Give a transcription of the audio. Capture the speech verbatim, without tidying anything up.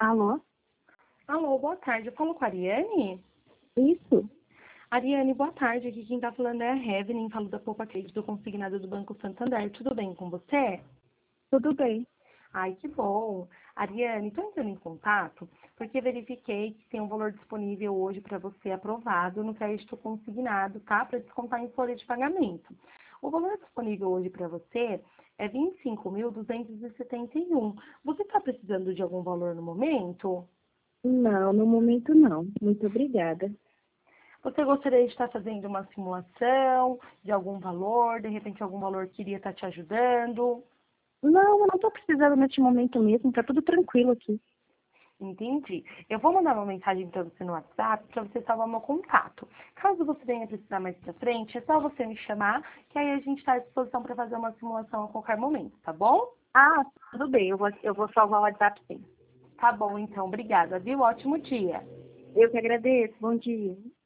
Alô? Alô, boa tarde. Eu falo com a Ariane? Isso? Ariane, boa tarde. Aqui quem tá falando é a Revenin, falo da Poupa Crédito consignado do Banco Santander. Tudo bem com você? Tudo bem. Ai, que bom. Ariane, estou entrando em contato porque verifiquei que tem um valor disponível hoje para você aprovado no crédito consignado, tá? Para descontar em folha de pagamento. O valor disponível hoje para você é vinte e cinco mil duzentos e setenta e um. Você está precisando de algum valor no momento? Não, no momento não. Muito obrigada. Você gostaria de estar fazendo uma simulação de algum valor, de repente algum valor que iria estar te ajudando? Não, eu não estou precisando neste momento mesmo. Tá tudo tranquilo aqui. Entendi. Eu vou mandar uma mensagem para você no WhatsApp para você salvar meu contato. Caso você venha precisar mais para frente, é só você me chamar, que aí a gente está à disposição para fazer uma simulação a qualquer momento, tá bom? Ah, tudo bem. Eu vou, eu vou salvar o WhatsApp sim. Tá bom, então. Obrigada, viu? Ótimo dia. Eu que agradeço. Bom dia.